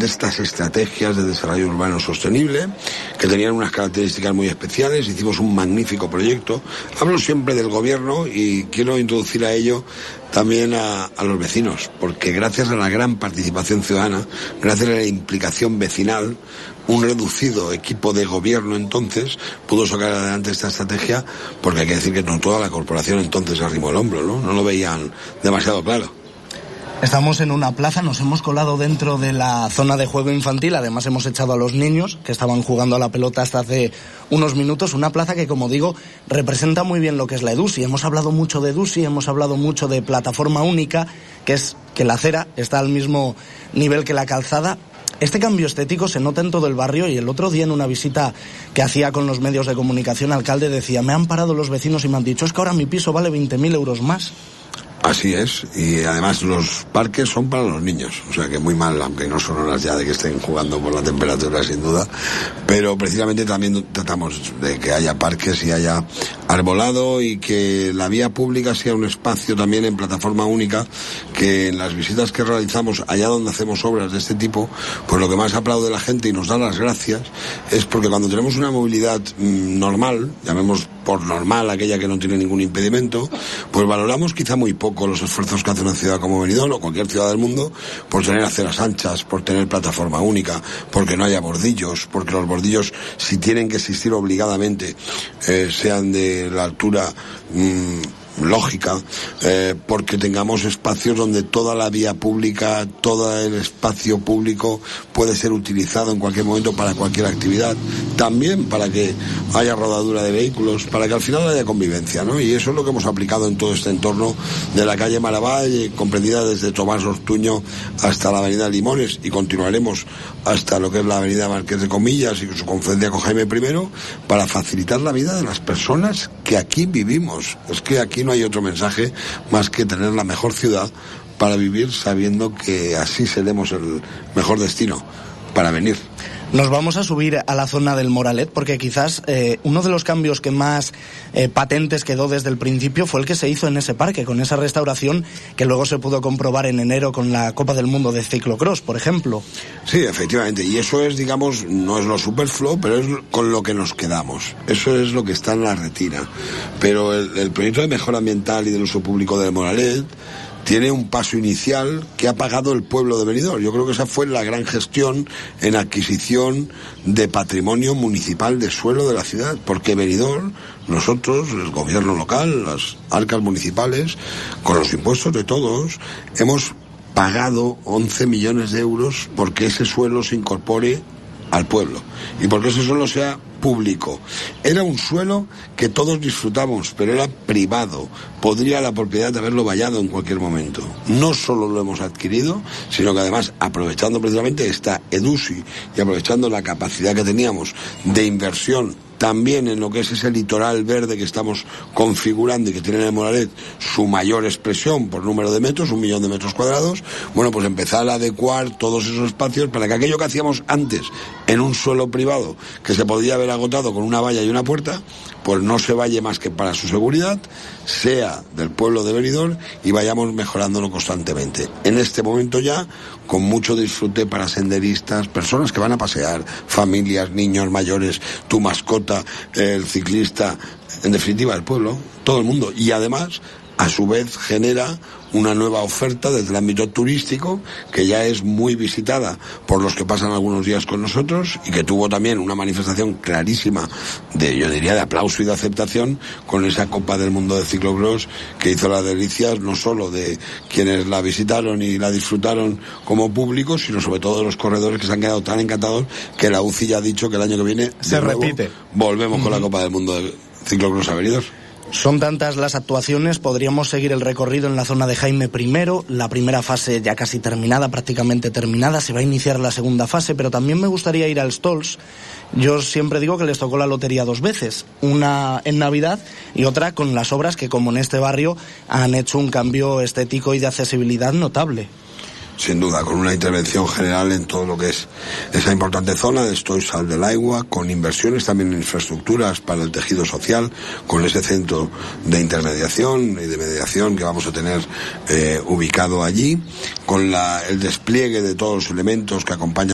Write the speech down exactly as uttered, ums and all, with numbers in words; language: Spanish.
precisamente estas estrategias de desarrollo urbano sostenible, que tenían unas características muy especiales. Hicimos un magnífico proyecto. Hablo siempre del gobierno y quiero introducir a ello también a, a los vecinos, porque gracias a la gran participación ciudadana, gracias a la implicación vecinal, un reducido equipo de gobierno entonces pudo sacar adelante esta estrategia, porque hay que decir que no toda la corporación entonces arrimó el hombro, ¿no? No lo veían demasiado claro. Estamos en una plaza, nos hemos colado dentro de la zona de juego infantil, además hemos echado a los niños que estaban jugando a la pelota hasta hace unos minutos, una plaza que, como digo, representa muy bien lo que es la EDUSI. Hemos hablado mucho de EDUSI, hemos hablado mucho de plataforma única, que es que la acera está al mismo nivel que la calzada. Este cambio estético se nota en todo el barrio, y el otro día en una visita que hacía con los medios de comunicación, el alcalde decía, me han parado los vecinos y me han dicho, es que ahora mi piso vale veinte mil euros más. Así es, y además los parques son para los niños, o sea que muy mal, aunque no son horas ya de que estén jugando por la temperatura sin duda, pero precisamente también tratamos de que haya parques y haya arbolado y que la vía pública sea un espacio también en plataforma única, que en las visitas que realizamos allá donde hacemos obras de este tipo, pues lo que más aplaude la gente y nos da las gracias es porque cuando tenemos una movilidad mmm, normal, llamemos por normal aquella que no tiene ningún impedimento, pues valoramos quizá muy poco los esfuerzos que hace una ciudad como Benidorm o cualquier ciudad del mundo por tener aceras anchas, por tener plataforma única, porque no haya bordillos, porque los bordillos, si tienen que existir obligadamente, eh, sean de la altura mmm, lógica, eh, porque tengamos espacios donde toda la vía pública, todo el espacio público puede ser utilizado en cualquier momento para cualquier actividad, también para que haya rodadura de vehículos, para que al final haya convivencia, ¿no? Y eso es lo que hemos aplicado en todo este entorno de la calle Maravalle, comprendida desde Tomás Ortuño hasta la avenida Limones, y continuaremos hasta lo que es la avenida Marqués de Comillas y su confluencia con Jaime primero, para facilitar la vida de las personas que aquí vivimos. Es que aquí no hay otro mensaje más que tener la mejor ciudad para vivir, sabiendo que así seremos el mejor destino para venir. Nos vamos a subir a la zona del Moralet, porque quizás eh, uno de los cambios que más eh, patentes quedó desde el principio fue el que se hizo en ese parque, con esa restauración que luego se pudo comprobar en enero con la Copa del Mundo de Ciclocross, por ejemplo. Sí, efectivamente, y eso es, digamos, no es lo superfluo, pero es con lo que nos quedamos. Eso es lo que está en la retina. Pero el, el proyecto de mejora ambiental y del uso público del Moralet tiene un paso inicial que ha pagado el pueblo de Benidorm. Yo creo que esa fue la gran gestión en adquisición de patrimonio municipal de suelo de la ciudad, porque Benidorm, nosotros, el gobierno local, las arcas municipales, con los impuestos de todos, hemos pagado once millones de euros porque ese suelo se incorpore al pueblo y porque ese suelo sea público. Era un suelo que todos disfrutamos, pero era privado. Podría la propiedad de haberlo vallado en cualquier momento. No solo lo hemos adquirido, sino que además, aprovechando precisamente esta EDUSI y aprovechando la capacidad que teníamos de inversión también en lo que es ese litoral verde que estamos configurando y que tiene en el Moralet su mayor expresión por número de metros, un millón de metros cuadrados, bueno, pues empezar a adecuar todos esos espacios para que aquello que hacíamos antes en un suelo privado, que se podía haber agotado con una valla y una puerta, pues no se valle más que para su seguridad, sea del pueblo de Benidorm, y vayamos mejorándolo constantemente. En este momento ya, con mucho disfrute para senderistas, personas que van a pasear, familias, niños, mayores, tu mascota, el ciclista, en definitiva el pueblo, todo el mundo. Y además, a su vez, genera una nueva oferta desde el ámbito turístico, que ya es muy visitada por los que pasan algunos días con nosotros, y que tuvo también una manifestación clarísima de, yo diría, de aplauso y de aceptación con esa Copa del Mundo de Ciclocross, que hizo las delicias no solo de quienes la visitaron y la disfrutaron como público, sino sobre todo de los corredores, que se han quedado tan encantados que la U C I ya ha dicho que el año que viene se repite. Volvemos mm-hmm. con la Copa del Mundo de Ciclocross a Benidorm. Son tantas las actuaciones, podríamos seguir el recorrido en la zona de Jaime primero, la primera fase ya casi terminada, prácticamente terminada, se va a iniciar la segunda fase, pero también me gustaría ir al Stolz. Yo siempre digo que les tocó la lotería dos veces, una en Navidad y otra con las obras que, como en este barrio, han hecho un cambio estético y de accesibilidad notable. Sin duda, con una intervención general en todo lo que es esa importante zona de Stolz Sal del Aigua, con inversiones también en infraestructuras para el tejido social, con ese centro de intermediación y de mediación que vamos a tener eh, ubicado allí, con la, el despliegue de todos los elementos que acompañan